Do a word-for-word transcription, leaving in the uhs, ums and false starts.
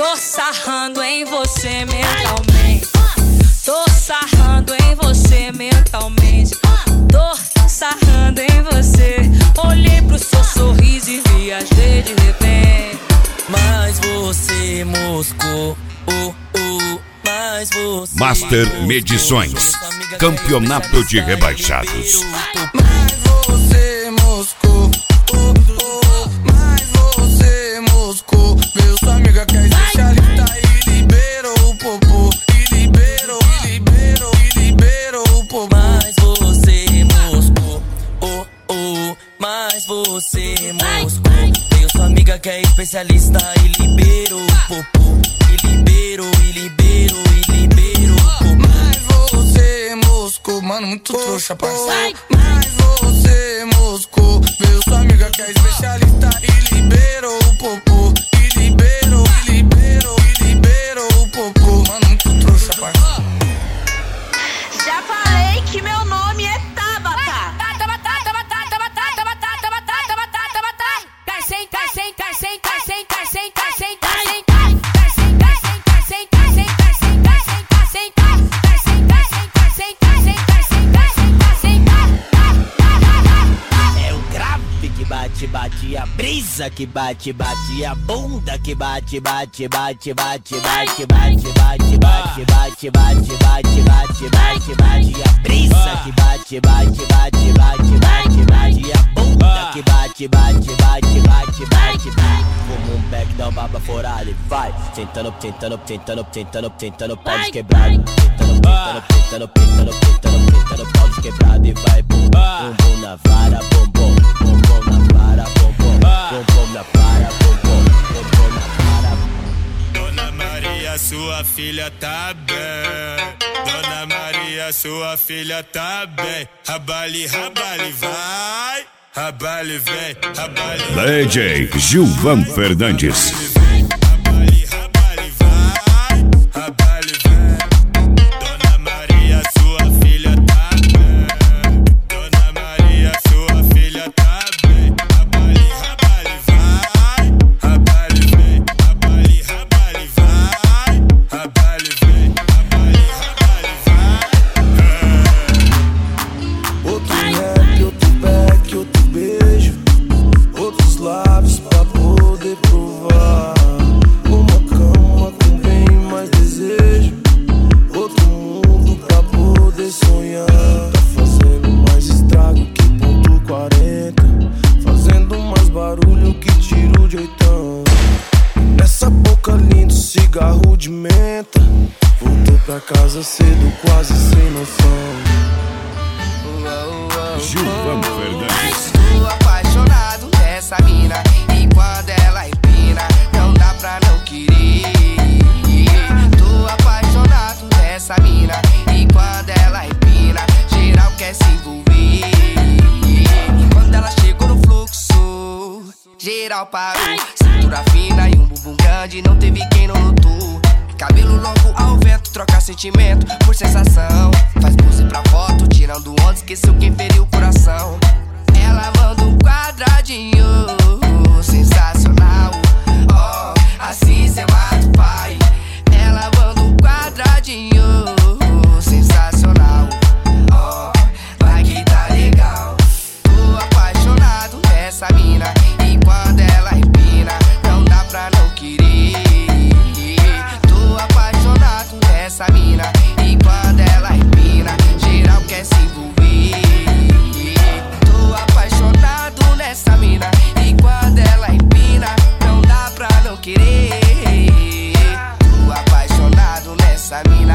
Tô sarrando em você mentalmente. Tô sarrando em você mentalmente. Tô sarrando em você. Olhei pro seu sorriso e viajei de repente. Mas você moscou, oh, oh, mas você Master Medições, campeonato de rebaixados. Mas você moscou, oh, oh, mas você moscou. Veio sua amiga que é especialista e liberou o popô. E liberou, e liberou, e liberou o popô. Mas você moscou, oh, oh, mas você moscou. Veio sua amiga que é especialista e liberou o popô. E liberou, e liberou, e liberou o popô. Mas você moscou, mano, muito trouxa, parceiro. Mas você moscou. Veio sua amiga que é especialista e liberou o popô. E liberou, e liberou, e liberou o popô. Mano, muito trouxa, parceiro. Já falei que meu nome é Tabata. É o grave que bate, bate, a brisa que bate, bate, a bunda que bate, bate, bate, bate, bate, bate, bate, bate, bate, bate, bate, bate, bate, bate, a brisa que bate, bate, bate, bate, bate, bate, a bunda que bate, bate, bate, bate, bate, bate. Como um back da baba forada e vai tentando, tentando, tentando, tentando, tentando, pau de quebrado. Tentando, tentando, tentando, tentando, tentando, tentando, pau de quebrado e vai bum, bum, bum na vara, bum, bum, bum, bum na vara, bum, bum, bum, bum na vara, bum, bum, bum, bum na vara. Dona Maria, sua filha tá bem. Dona Maria, sua filha tá bem. Rabale, rabale, vai. Rabale, vem, rabale. D J Gilvan Fernandes. Rabale, rabale, vai. Rabale, vem. Dona Maria, sua filha tá bem. Dona Maria, sua filha tá bem. Rabale, rabale, vai. Rabale, vem. Rabale, rabale, vai. Rabale, vem. Rabale, rabale, vai. Outro rap, outro back, outro beijo. Outros lábios pra poder provar. Uma cama com bem mais desejo. Outro mundo pra poder sonhar. Tá fazendo mais estrago que ponto quarenta. Fazendo mais barulho que tiro de oitão. Nessa boca linda, cigarro de menta. Voltou pra casa cedo, quase sem noção. Gilvan Fernandes. Tô apaixonado nessa mina. E quando ela empina, não dá pra não querer. Tô apaixonado nessa mina. E quando ela empina, geral quer se envolver. E quando ela chegou no fluxo, geral parou. Cintura fina e um bumbum grande, não teve quem não notou. Cabelo longo ao vento, troca sentimento por sensação. Faz pose pra foto, tirando onda, esqueceu quem feriu o coração. Ela manda um quadradinho, sensacional. Oh, assim cê mata o pai. Ela manda um quadradinho, sensacional. Oh, vai que tá legal. Tô apaixonado nessa mina. E quando ela empina, não dá pra não querer. Tô apaixonado nessa mina. E quando ela empina, geral quer se envolver. Tô apaixonado nessa mina. E quando ela empina, não dá pra não querer. Tô apaixonado nessa mina.